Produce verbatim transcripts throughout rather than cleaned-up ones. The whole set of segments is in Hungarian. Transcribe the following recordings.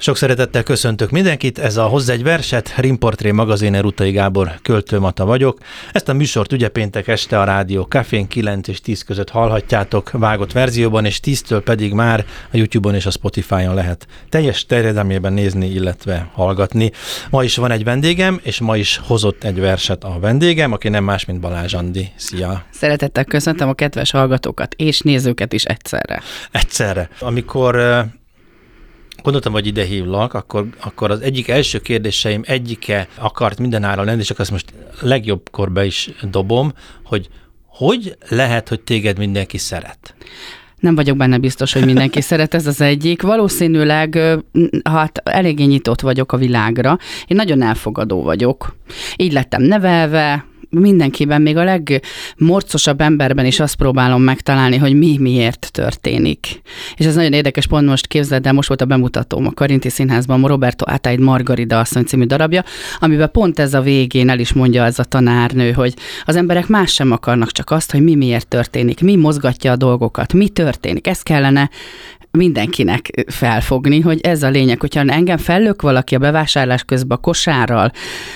Sok szeretettel köszöntök mindenkit, ez a Hozz egy verset, Rimportré magaziner Rutai Gábor költőmata vagyok. Ezt a műsort ugye péntek este a Rádió Cafén kilenc és tíz között hallhatjátok vágott verzióban, és tíztől pedig már a YouTube-on és a Spotify-on lehet teljes terjedelmében nézni, illetve hallgatni. Ma is van egy vendégem, és ma is hozott egy verset a vendégem, aki nem más, mint Balázs Andi. Szia! Szeretettel köszöntöm a kedves hallgatókat és nézőket is egyszerre. Egyszerre. Amikor gondoltam, hogy ide hívlak, akkor, akkor az egyik első kérdéseim egyike akart mindenáron lenni, és akkor azt most legjobbkor be is dobom, hogy hogy lehet, hogy téged mindenki szeret? Nem vagyok benne biztos, hogy mindenki szeret, ez az egyik. Valószínűleg hát eléggé nyitott vagyok a világra. Én nagyon elfogadó vagyok. Így lettem nevelve, mindenkiben, még a legmorcosabb emberben is azt próbálom megtalálni, hogy mi miért történik. És ez nagyon érdekes, pont most képzeld el, most volt a bemutatóm a Karinti Színházban, Roberto Ataid Margarida asszony című darabja, amiben pont ez a végén el is mondja ez a tanárnő, hogy az emberek más sem akarnak, csak azt, hogy mi miért történik, mi mozgatja a dolgokat, mi történik. Ez kellene mindenkinek felfogni, hogy ez a lényeg, hogyha engem fellök valaki a bevásárlás közben a kosárral,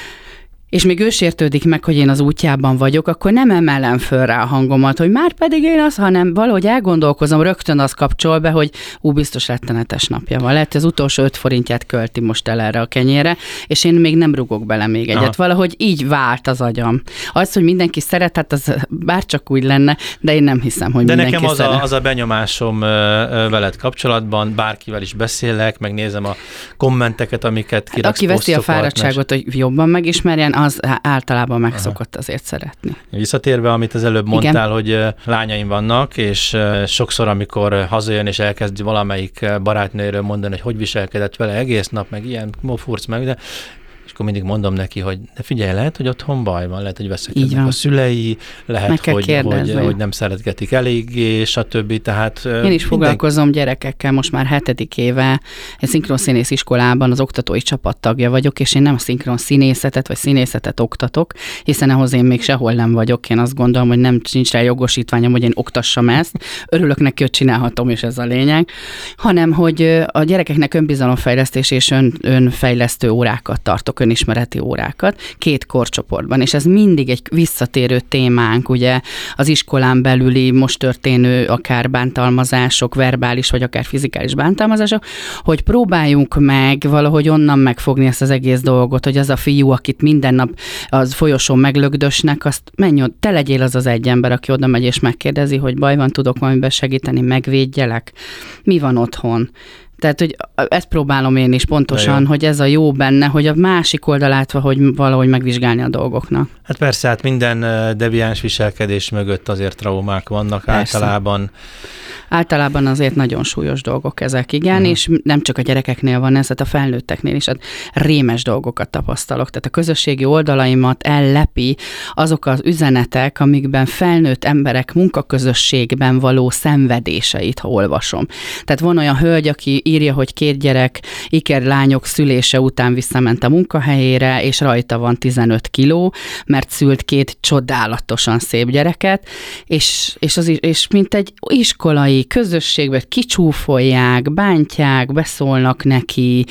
és még ő sértődik meg, hogy én az útjában vagyok, akkor nem emelem föl rá a hangomat, hogy már pedig én az, hanem valahogy elgondolkozom, rögtön az kapcsol be, hogy ú, biztos rettenetes napja van. Lehet, hogy az utolsó öt forintját költi most el erre a kenyérre, és én még nem rugok bele még egyet. Aha. Valahogy így vált az agyam. Az, hogy mindenki szeret, hát az bárcsak úgy lenne, de én nem hiszem, hogy de mindenki nekem szeret. az a, az a benyomásom veled kapcsolatban, bárkivel is beszélek, megnézem a kommenteket, amiket kiraksz. Hát, aki veszi a fáradtságot, hogy jobban megismerjen, az általában meg szokott azért szeretni. Visszatérve, amit az előbb mondtál, igen, hogy lányaim vannak, és sokszor, amikor hazajön, és elkezd valamelyik barátnőről mondani, hogy hogy viselkedett vele egész nap, meg ilyen furc meg, de és akkor mindig mondom neki, hogy de figyelj, lehet, hogy otthon baj van, lehet, hogy veszekednek a szülei, lehet, hogy, hogy, hogy nem szeretgetik eléggé, stb. Tehát én is minden... foglalkozom gyerekekkel, most már hetedik éve, egy szinkronszínész iskolában az oktatói csapattagja vagyok, és én nem szinkron színészetet vagy színészetet oktatok, hiszen ahhoz én még sehol nem vagyok. Én azt gondolom, hogy nem nincs rá jogosítványom, hogy én oktassam ezt. Örülök neki, hogy csinálhatom, és ez a lényeg. Hanem, hogy a gyerekeknek önbizalomfejlesztés és ön, önfejlesztő órákat tartok, önismereti órákat, két korcsoportban, és ez mindig egy visszatérő témánk, ugye az iskolán belüli most történő akár bántalmazások, verbális vagy akár fizikális bántalmazások, hogy próbáljunk meg valahogy onnan megfogni ezt az egész dolgot, hogy az a fiú, akit minden nap az folyosón meglögdösnek, azt menj, te legyél az az egy ember, aki oda megy és megkérdezi, hogy baj van, tudok valamiben segíteni, megvédjelek, mi van otthon. Tehát, hogy ezt próbálom én is pontosan, hogy ez a jó benne, hogy a másik oldalát hogy valahogy megvizsgálni a dolgoknak. Hát persze, hát minden deviáns viselkedés mögött azért traumák vannak persze. általában. Általában azért nagyon súlyos dolgok ezek, igen, uh-huh. és nem csak a gyerekeknél van ez, hát a felnőtteknél is hát rémes dolgokat tapasztalok. Tehát a közösségi oldalaimat ellepi azok az üzenetek, amikben felnőtt emberek munkaközösségben való szenvedéseit olvasom. Tehát van olyan hölgy, aki írja, hogy két gyerek ikerlányok szülése után visszament a munkahelyére, és rajta van tizenöt kiló, mert szült két csodálatosan szép gyereket, és, és, az, és mint egy iskolai közösségben kicsúfolják, bántják, beszólnak neki,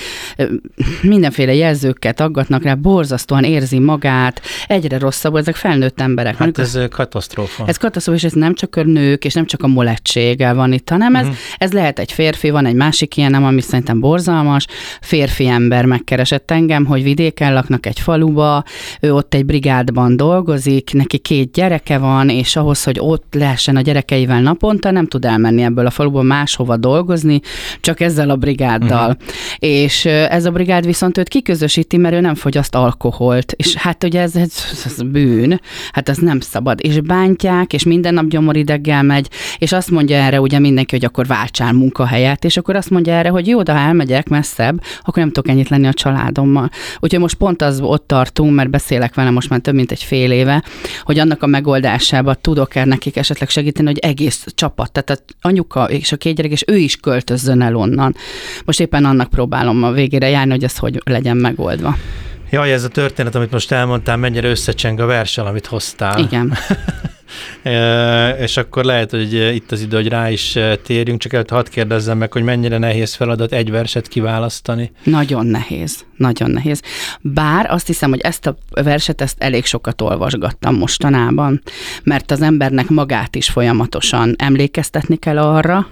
mindenféle jelzőket aggatnak rá, borzasztóan érzi magát, egyre rosszabb, ezek felnőtt emberek. Hát ez katasztrófa. Ez katasztrófa, és ez nem csak a nők, és nem csak a molettséggel van itt, hanem ez, uh-huh. ez lehet egy férfi, van egy másik ilyenem, ami szerintem borzalmas, férfi ember megkeresett engem, hogy vidéken laknak egy faluba, ő ott egy brigádban dolgozik, neki két gyereke van, és ahhoz, hogy ott lehessen a gyerekeivel naponta, nem tud elmenni ebből a faluból máshova dolgozni, csak ezzel a brigáddal. Uh-huh. És ez a brigád viszont őt kiközösíti, mert ő nem fogyaszt alkoholt, és hát ugye ez, ez, ez bűn, hát ez nem szabad, és bántják, és minden nap gyomorideggel megy, és azt mondja erre ugye mindenki, hogy akkor váltsál munkahelyet, és akkor azt mondja erre, hogy jó, de ha elmegyek messzebb, akkor nem tudok ennyit lenni a családommal. Úgyhogy most pont az ott tartunk, mert beszélek vele most már több mint egy fél éve, hogy annak a megoldásában tudok-e nekik esetleg segíteni, hogy egész csapat, tehát anyuka és a két gyerek, és ő is költözzön el onnan. Most éppen annak próbálom a végére járni, hogy ez hogy legyen megoldva. Jaj, ez a történet, amit most elmondtál, mennyire összecseng a verssel, amit hoztál. Igen. és akkor lehet, hogy itt az idő, hogy rá is térjünk, csak előtt hadd kérdezzem meg, hogy mennyire nehéz feladat egy verset kiválasztani. Nagyon nehéz, nagyon nehéz. Bár azt hiszem, hogy ezt a verset, ezt elég sokat olvasgattam mostanában, mert az embernek magát is folyamatosan emlékeztetni kell arra,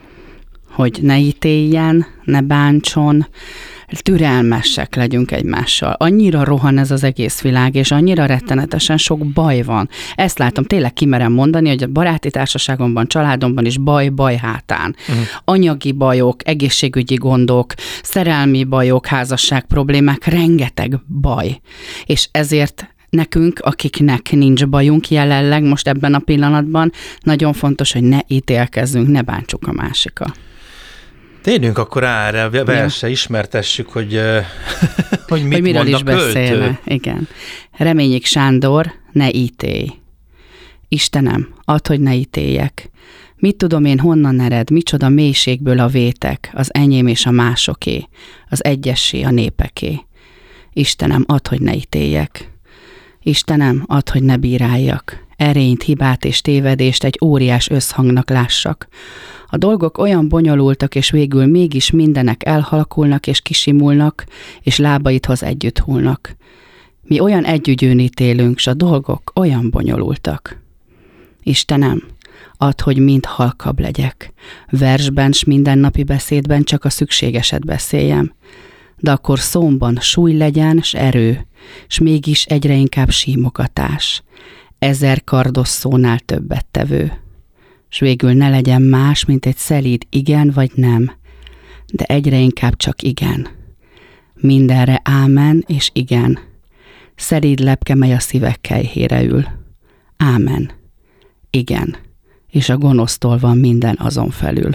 hogy ne ítéljen, ne bántson, türelmesek legyünk egymással. Annyira rohan ez az egész világ, és annyira rettenetesen sok baj van. Ezt látom, tényleg kimerem mondani, hogy a baráti társaságomban, családomban is baj, baj hátán. Uh-huh. Anyagi bajok, egészségügyi gondok, szerelmi bajok, házasság problémák, rengeteg baj. És ezért nekünk, akiknek nincs bajunk jelenleg most ebben a pillanatban, nagyon fontos, hogy ne ítélkezzünk, ne bántsuk a másikat. Térjünk akkor erre, verse, ismertessük, hogy, hogy mit hogy miről mond is a költő. Beszélne. Igen. Reményik Sándor, ne ítélj. Istenem, add, hogy ne ítéljek. Mit tudom én, honnan ered, micsoda mélységből a vétek, az enyém és a másoké, az egyessé, a népeké. Istenem, add, hogy ne ítéljek. Istenem, add, hogy ne bíráljak. Erényt, hibát és tévedést egy óriás összhangnak lássak. A dolgok olyan bonyolultak, és végül mégis mindenek elhalkulnak és kisimulnak, és lábaidhoz együtt hullnak. Mi olyan együgyűn ítélünk, s a dolgok olyan bonyolultak. Istenem, add, hogy mind halkabb legyek. Versben s mindennapi beszédben csak a szükségeset beszéljem. De akkor szómban súly legyen, s erő, s mégis egyre inkább símogatás. Ezer kardos szónál többet tevő. S végül ne legyen más, mint egy szelíd igen vagy nem, de egyre inkább csak igen. Mindenre ámen és igen. Szelíd lepke, mely a szívek kelyhére ül. Ámen. Igen. És a gonosztól van minden azon felül.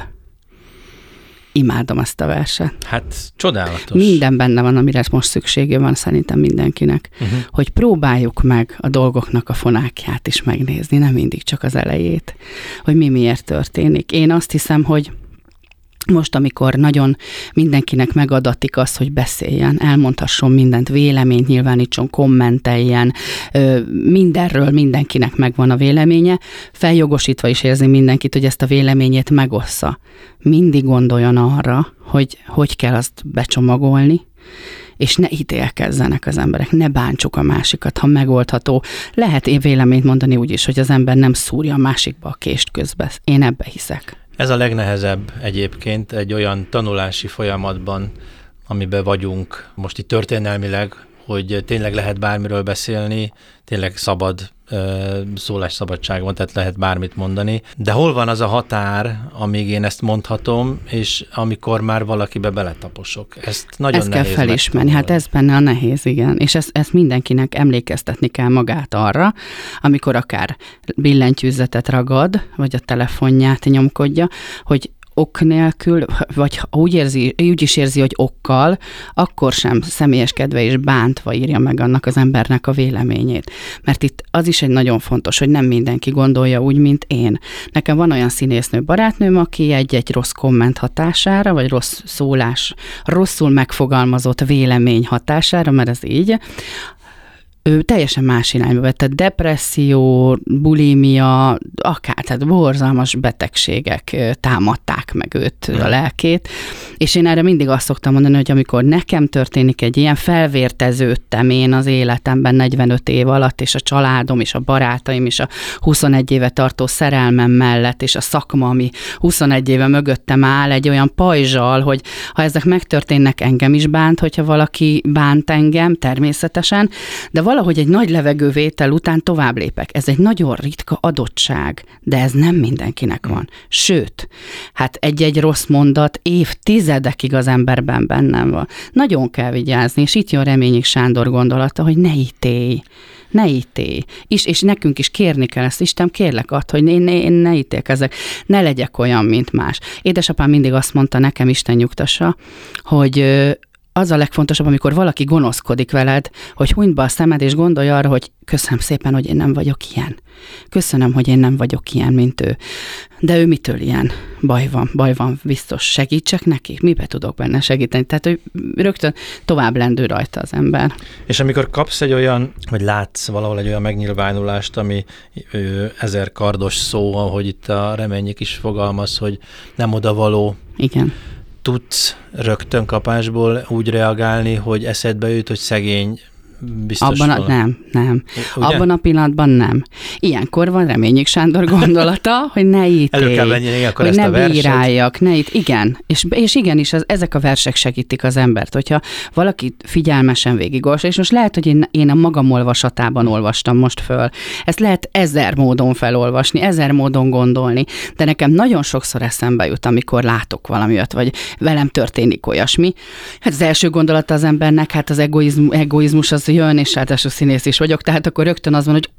Imádom azt a verset. Hát csodálatos. Minden benne van, amire most szüksége van szerintem mindenkinek. Uh-huh. Hogy próbáljuk meg a dolgoknak a fonákját is megnézni, nem mindig csak az elejét, hogy mi miért történik. Én azt hiszem, hogy most, amikor nagyon mindenkinek megadatik az, hogy beszéljen, elmondhasson mindent, véleményt nyilvánítson, kommenteljen, mindenről mindenkinek megvan a véleménye, feljogosítva is érzi mindenkit, hogy ezt a véleményét megossza. Mindig gondoljon arra, hogy hogy kell azt becsomagolni, és ne ítélkezzenek az emberek, ne bántsuk a másikat, ha megoldható. Lehet én véleményt mondani úgy is, hogy az ember nem szúrja a másikba a kést közbe. Én ebbe hiszek. Ez a legnehezebb egyébként egy olyan tanulási folyamatban, amiben vagyunk most itt történelmileg, hogy tényleg lehet bármiről beszélni, tényleg szabad szólásszabadság van, tehát lehet bármit mondani. De hol van az a határ, amíg én ezt mondhatom, és amikor már valakibe beletaposok? Ezt nagyon ezt nehéz kell felismerni, hát ez benne a nehéz, igen. És ezt, ezt mindenkinek emlékeztetni kell magát arra, amikor akár billentyűzetet ragad, vagy a telefonját nyomkodja, hogy ok nélkül, vagy úgy, érzi, úgy is érzi, hogy okkal, akkor sem személyeskedve és bántva írja meg annak az embernek a véleményét. Mert itt az is egy nagyon fontos, hogy nem mindenki gondolja úgy, mint én. Nekem van olyan színésznő barátnőm, aki egy-egy rossz komment hatására, vagy rossz szólás, rosszul megfogalmazott vélemény hatására, mert ez így, ő teljesen más irányba vett, tehát depresszió, bulimia, akár, tehát borzalmas betegségek támadták meg őt, a lelkét, és én erre mindig azt szoktam mondani, hogy amikor nekem történik egy ilyen, felvérteződtem én az életemben negyvenöt év alatt, és a családom, és a barátaim, és a huszonegy éve tartó szerelmem mellett, és a szakma, ami huszonegy éve mögöttem áll, egy olyan pajzsal, hogy ha ezek megtörténnek, engem is bánt, hogyha valaki bánt engem, természetesen, de valahogy egy nagy levegővétel után tovább lépek. Ez egy nagyon ritka adottság, de ez nem mindenkinek van. Sőt, hát egy-egy rossz mondat évtizedekig az emberben bennem van. Nagyon kell vigyázni, és itt jön Reményik Sándor gondolata, hogy ne ítélj, ne ítélj. És, és nekünk is kérni kell ezt, Isten, kérlek add, hogy én, én ne ítélkezzek, ne legyek olyan, mint más. Édesapám mindig azt mondta nekem, Isten nyugtassa, hogy az a legfontosabb, amikor valaki gonoszkodik veled, hogy hunyd be a szemed, és gondolj arra, hogy köszönöm szépen, hogy én nem vagyok ilyen. Köszönöm, hogy én nem vagyok ilyen, mint ő. De ő mitől ilyen? Baj van, baj van, biztos. Segítsek neki? Mibe tudok benne segíteni? Tehát, hogy rögtön tovább lendül rajta az ember. És amikor kapsz egy olyan, vagy látsz valahol egy olyan megnyilvánulást, ami ö, ezer kardos szó, ahogy itt a Reményik is fogalmaz, hogy nem odavaló. Igen. Tudsz rögtön kapásból úgy reagálni, hogy eszedbe jut, hogy szegény biztos Abban a, nem, nem. Ugye? Abban a pillanatban nem. Ilyenkor van Reményik Sándor gondolata, hogy ne ítélj, elő kell venni akkor hogy ezt ne a verset. bíráljak, ne itt, igen. És, és igenis, az, ezek a versek segítik az embert, hogyha valaki figyelmesen végigolvas, és most lehet, hogy én, én a magam olvasatában olvastam most föl. Ezt lehet ezer módon felolvasni, ezer módon gondolni, de nekem nagyon sokszor eszembe jut, amikor látok valamilyet, vagy velem történik olyasmi. Hát az első gondolata az embernek, hát az egoizm, egoizmus az jön, és ráadásul színész is vagyok, tehát akkor rögtön az van, hogy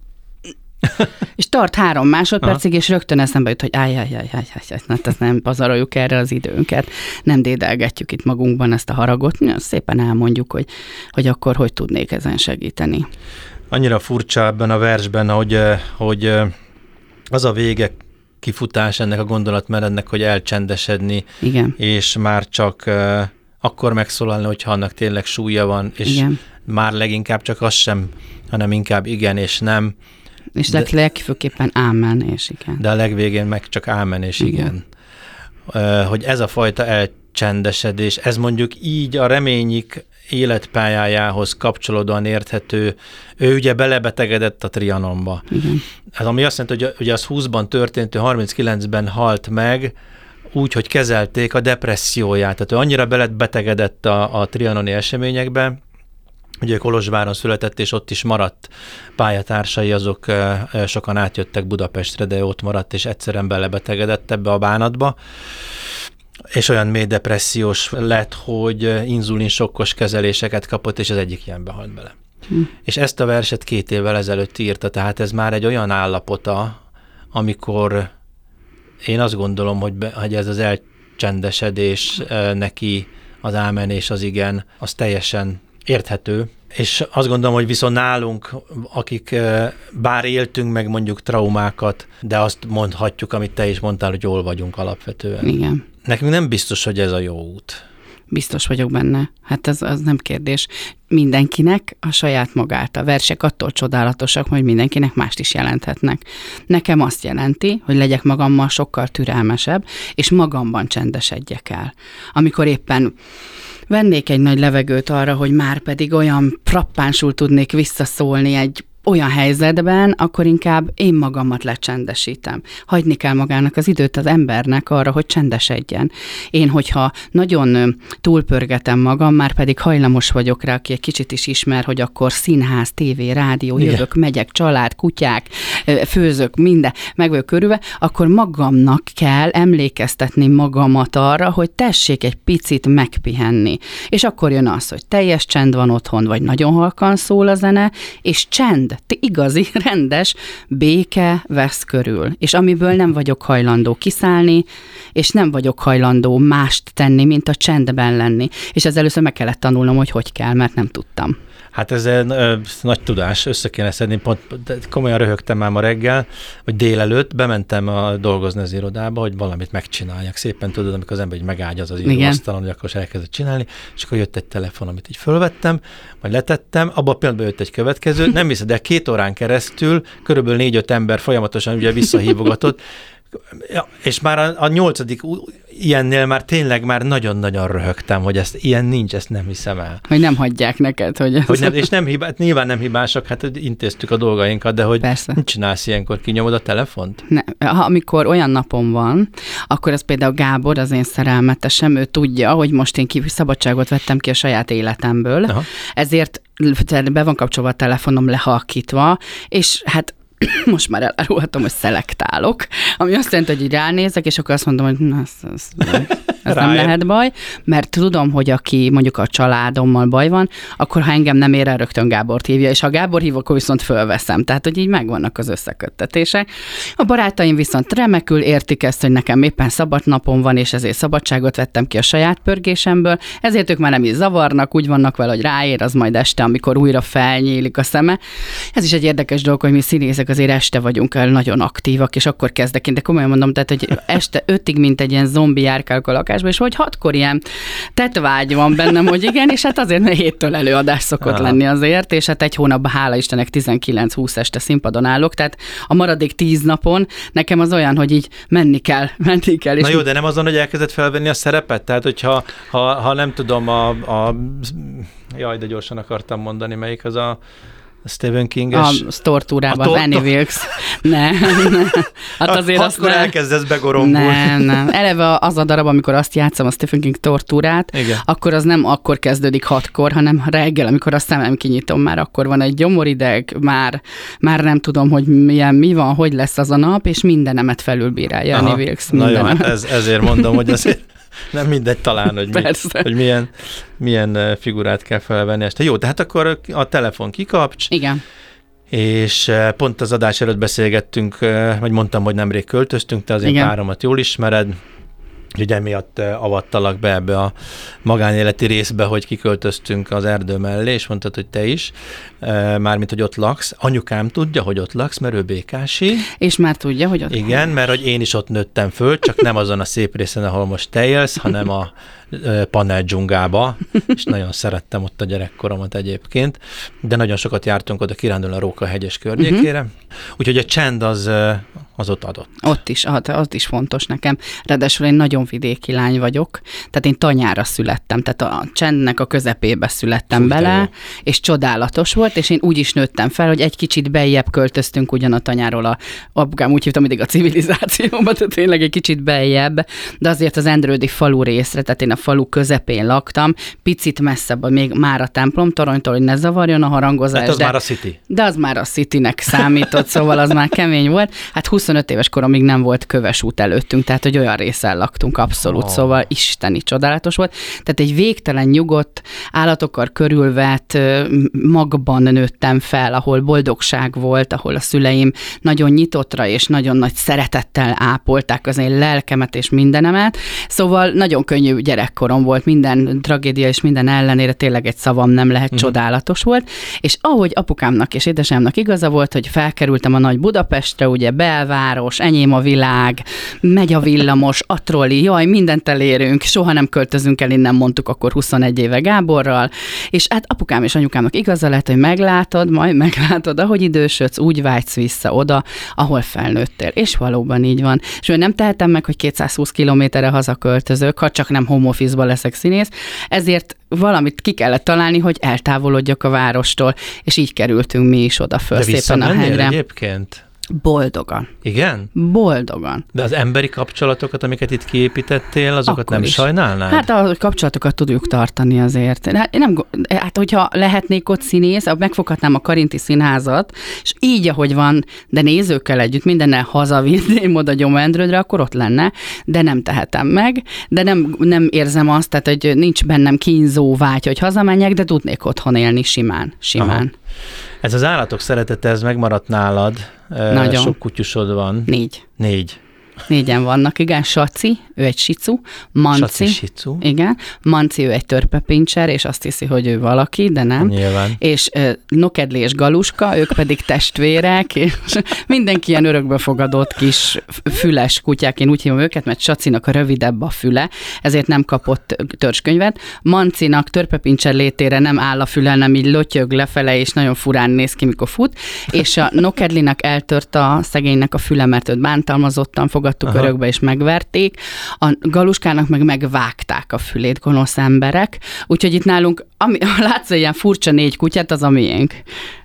és tart három másodpercig, és rögtön eszembe jut, hogy ájjájjájjájjáj, hát ezt nem pazaroljuk erre az időnket, nem dédelgetjük itt magunkban ezt a haragot, szépen elmondjuk, hogy, hogy akkor hogy tudnék ezen segíteni. Annyira furcsa ebben a versben, hogy, hogy az a vége kifutás ennek a gondolatmenetnek, hogy elcsendesedni, igen. És már csak akkor megszólalni, hogyha annak tényleg súlya van, és igen. Már leginkább csak az sem, hanem inkább igen és nem. És de, legfőképpen ámen és igen. De a legvégén meg csak ámen és igen. igen. Uh, hogy ez a fajta elcsendesedés, ez mondjuk így a Reményik életpályájához kapcsolódóan érthető. Ő ugye belebetegedett a Trianonba. Igen. Ez ami azt jelenti, hogy ugye az húszban történt, ő harminckilencben halt meg, úgy, hogy kezelték a depresszióját. Tehát ő annyira belebetegedett a, a trianoni eseményekbe, ugye Kolozsváron született, és ott is maradt pályatársai, azok sokan átjöttek Budapestre, de ott maradt, és egyszerűen belebetegedett ebbe a bánatba. És olyan mély depressziós lett, hogy inzulinsokkos kezeléseket kapott, és az egyik ilyenbe halt bele. Hm. És ezt a verset két évvel ezelőtt írta, tehát ez már egy olyan állapota, amikor én azt gondolom, hogy, be, hogy ez az elcsendesedés neki, az ámen és az igen, az teljesen érthető. És azt gondolom, hogy viszont nálunk, akik bár éltünk meg mondjuk traumákat, de azt mondhatjuk, amit te is mondtál, hogy jól vagyunk alapvetően. Igen. Nekünk nem biztos, hogy ez a jó út. Biztos vagyok benne. Hát az, az nem kérdés. Mindenkinek a saját magát. A versek attól csodálatosak, hogy mindenkinek mást is jelenthetnek. Nekem azt jelenti, hogy legyek magammal sokkal türelmesebb, és magamban csendesedjek el. Amikor éppen vennék egy nagy levegőt arra, hogy már pedig olyan frappánsul tudnék visszaszólni egy olyan helyzetben, akkor inkább én magamat lecsendesítem. Hagyni kell magának az időt az embernek arra, hogy csendesedjen. Én, hogyha nagyon túlpörgetem magam, már pedig hajlamos vagyok rá, aki egy kicsit is ismer, hogy akkor színház, tévé, rádió, igen. Jövök, megyek, család, kutyák, főzök, minden, meg vagyok körülve, akkor magamnak kell emlékeztetni magamat arra, hogy tessék egy picit megpihenni. És akkor jön az, hogy teljes csend van otthon, vagy nagyon halkan szól a zene, és csend, igazi, rendes béke vesz körül, és amiből nem vagyok hajlandó kiszállni, és nem vagyok hajlandó mást tenni, mint a csendben lenni. És ezzel először meg kellett tanulnom, hogy hogy kell, mert nem tudtam. Hát ez egy ö, nagy tudás, össze kéne szedni, pont komolyan röhögtem már ma reggel, hogy délelőtt bementem a dolgozni az irodába, hogy valamit megcsináljak. Szépen tudod, amikor az ember így megágyaz az íróasztalon, hogy akkor elkezdett csinálni, és akkor jött egy telefon, amit így fölvettem, majd letettem, abban a pillanatban jött egy következő, nem hiszed, de két órán keresztül körülbelül négy-öt ember folyamatosan ugye visszahívogatott, ja, és már a, a nyolcadik ilyennél már tényleg már nagyon-nagyon röhögtem, hogy ezt ilyen nincs, ezt nem hiszem el. Hogy nem hagyják neked, hogy... Ez... hogy nem, és nem hibá, nyilván nem hibásak, hát intéztük a dolgainkat, de hogy persze. Mit csinálsz ilyenkor, kinyomod a telefont? Ne, ha amikor olyan napom van, akkor az például Gábor, az én szerelmetesem, ő tudja, hogy most én ki szabadságot vettem ki a saját életemből, aha. Ezért be van kapcsolva a telefonom lehalkítva, és hát most már elárulhatom, hogy szelektálok, ami azt jelenti, hogy így ránézek, és akkor azt mondom, hogy na, az, az, ez Rájön. nem lehet baj, mert tudom, hogy aki mondjuk a családommal baj van, akkor ha engem nem ér el, rögtön Gábort hívja, és ha Gábor hív, akkor viszont fölveszem. Tehát, hogy így megvannak az összeköttetések. A barátaim viszont remekül értik ezt, hogy nekem éppen szabad napom van, és ezért szabadságot vettem ki a saját pörgésemből, ezért ők már nem is zavarnak, úgy vannak vele, hogy ráér, az majd este, amikor újra felnyílik a szeme. Ez is egy érdekes dolog, hogy mi színészek azért este vagyunk el nagyon aktívak, és akkor kezdek én, de komolyan mondom, tehát, hogy este ötig, mint egy ilyen zombi járkálok a lakásba, és hogy hatkor ilyen tetvágy van bennem, hogy igen, és hát azért, mert héttől előadás szokott Aha. lenni azért, és hát egy hónapban, hála Istennek, tizenkilenc-húsz este színpadon állok, tehát a maradék tíz napon nekem az olyan, hogy így menni kell, menni kell. És Na jó, de nem azon, hogy elkezdett felvenni a szerepet? Tehát, hogyha ha, ha nem tudom, a, a... Jaj, de gyorsan akartam mondani, melyik az a Stephen King-es... A tortúrában, a Annie Wilkes. Nem, nem. Hát azért ha, azt akkor nem. elkezdesz begorombulni. Nem, nem. Eleve az a darab, amikor azt játszom, a Stephen King tortúrát, Igen. akkor az nem akkor kezdődik hatkor, hanem reggel, amikor a szemem kinyitom, már akkor van egy gyomorideg, már, már nem tudom, hogy milyen, mi van, hogy lesz az a nap, és mindenemet felülbírálja Annie Wilkes. Na jó, hát ez, ezért mondom, hogy azért nem mindegy talán, hogy, mi, hogy milyen, milyen figurát kell felvenni este. Jó, tehát akkor a telefon kikapcs. Igen. És pont az adás előtt beszélgettünk, vagy mondtam, hogy nemrég költöztünk, te az én páromat jól ismered, hogy emiatt avattalak be ebbe a magánéleti részbe, hogy kiköltöztünk az erdő mellé, és mondtad, hogy te is, mármint, hogy ott laksz. Anyukám tudja, hogy ott laksz, mert ő békási. És már tudja, hogy ott Igen, mert hogy én is ott nőttem föl, csak nem azon a szép részen, ahol most te élsz, hanem a panel dzsungába, és nagyon szerettem ott a gyerekkoromat egyébként, de nagyon sokat jártunk oda kirándulni a Róka-hegyes környékére, uh-huh. úgyhogy a csend az, az ott adott. Ott is, ott is fontos nekem. Ráadásul én nagyon vidéki lány vagyok, tehát én Tanyára születtem, tehát a csendnek a közepébe születtem Fúj, bele, és csodálatos volt, és én úgy is nőttem fel, hogy egy kicsit beljebb költöztünk ugyan a Tanyáról, a apukám úgy hívtam mindig a civilizációba, tehát tényleg egy kicsit beljebb, de azért az Endrődi falu részre, tehát én a falu közepén laktam, picit messzebb, még már a templom toronytól, hogy ne zavarjon a harangozás. Hát az de, már a City. De az már a Citynek számított, szóval az már kemény volt. Hát huszonöt éves koromig nem volt köves út előttünk, tehát hogy olyan részen laktunk abszolút, oh. szóval isteni csodálatos volt. Tehát egy végtelen nyugodt, állatokkal körülvett magban nőttem fel, ahol boldogság volt, ahol a szüleim nagyon nyitottra és nagyon nagy szeretettel ápolták az én lelkemet és mindenemet. Szóval nagyon könnyű gyerekkorom volt, minden tragédia és minden ellenére tényleg egy szavam nem lehet, uh-huh. csodálatos volt. És ahogy apukámnak és édesanyámnak igaza volt, hogy felkerültem a nagy Budapestre, ugye belváros, enyém a világ, megy a villamos, a trolli, jaj, mindent elérünk, soha nem költözünk el, innen mondtuk akkor huszonegy éve Gáborral, és hát apukám és anyukámnak igaza lett, hogy meglátod, majd meglátod, ahogy idősödsz, úgy vágysz vissza oda, ahol felnőttél. És valóban így van. És ő nem tehetem meg, hogy kétszázhúsz kilométerre hazaköltözök, ha csak nem home office-ba leszek színész, ezért valamit ki kellett találni, hogy eltávolodjak a várostól, és így kerültünk mi is oda föl De szépen a hegyre. Egyébként? Boldogan. Igen? Boldogan. De az emberi kapcsolatokat, amiket itt kiépítettél, azokat Akkor nem is. sajnálnád? Hát a kapcsolatokat tudjuk tartani azért. Hát, nem, hát hogyha lehetnék ott színész, megfoghatnám a Karinti Színházat, és így, ahogy van, de nézőkkel együtt mindennel hazavinném oda Gyomendrődre, akkor ott lenne, de nem tehetem meg, de nem, nem érzem azt, tehát, hogy nincs bennem kínzó vágy, hogy hazamenjek, de tudnék otthon élni simán. simán. Aha. Ez az állatok szeretete, ez megmaradt nálad. Nagyon. Sok kutyusod van. Négy. Négy. Négyen vannak, igen. Saci, ő egy sicu, Manci, Saci, sicu. Igen, Manci, ő egy törpepincser, és azt hiszi, hogy ő valaki, de nem. Nyilván. És uh, Nokedli és Galuska, ők pedig testvérek, és mindenki ilyen örökbefogadott kis füles kutyák, én úgy hívom őket, mert Sacinak a rövidebb a füle, ezért nem kapott törzskönyvet. Mancinak törpepincser létére nem áll a füle, nem így lötyög lefele, és nagyon furán néz ki, mikor fut, és a Nokedlinak eltört a szegénynek a füle, mert őt bántalmazottan fogadtuk Aha. örökbe, és megverték. A Galuskának meg megvágták a fülét gonosz emberek, úgyhogy itt nálunk, ami, látsz, ilyen furcsa négy kutyát, az a miénk.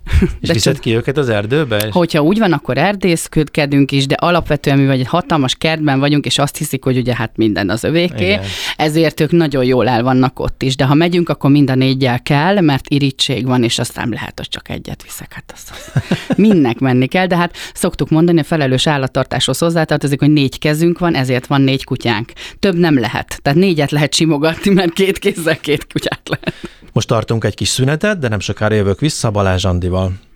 És viszed ki őket az erdőbe? És... Hogyha úgy van, akkor erdészkedünk is, de alapvetően mi vagy egy hatalmas kertben vagyunk, és azt hiszik, hogy ugye hát minden az övéké, igen. Ezért ők nagyon jól el vannak ott is. De ha megyünk, akkor mind a négyel kell, mert irítség van, és aztán lehet, hogy csak egyet viszek. Hát azt, azt mindnek menni kell, de hát szoktuk mondani, a felelős állattartáshoz hozzátartozik, hogy négy kezünk van, ezért van négy kutyánk. Több nem lehet. Tehát négyet lehet simogatni, mert két kézzel két kutyát lehet. Most tartunk egy kis szünetet, de nem sokára jövök vissza Balázs Andival.